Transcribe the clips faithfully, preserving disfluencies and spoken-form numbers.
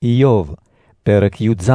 איוב, פרק י"ז.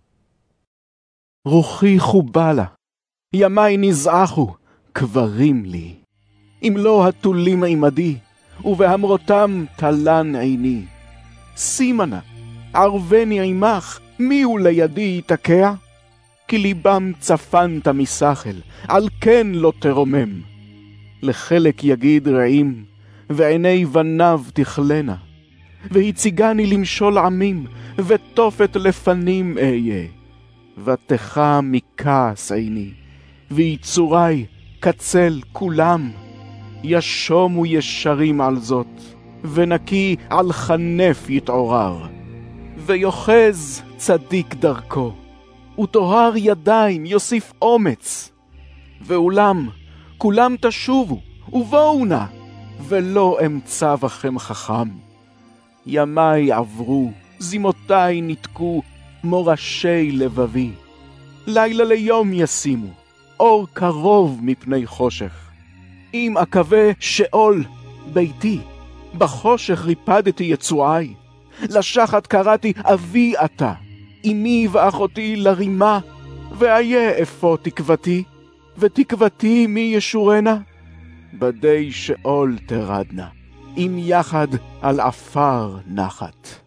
רוחי חובלה, ימי נזעחו, קברים לי. אם לא התולים עמדי, ובהמרותם תלן עיני. שימנה, ערבני עמך, מי הוא לידי יתקע? כי ליבם צפנת משכל, על כן לא תרומם. לחלק יגיד רעים, ועיני בניו תכלנה. והציגני למשול עמים, ותופת לפנים אהיה. ותכה מכעס עיני, ויצורי קצל כולם. ישומו ישרים על זאת, ונקי על חנף יתעורר. ויוחז צדיק דרכו, וטוהר ידיים יוסיף אומץ. ואולם כולם תשובו, ובואו נא, ולא אמצא בכם חכם. ימי עברו, זימותי נתקו, מורשי לבבי. לילה ליום ישימו, אור קרוב מפני חושך. אם אקווה שאול ביתי, בחושך ריפדתי יצועי. לשחת קראתי אבי אתה, אמי ואחותי לרימה, ואיה אפוא תקוותי, ותקוותי מי ישורנה? בדי שאול תרדנה, אם יחד על עפר נחת.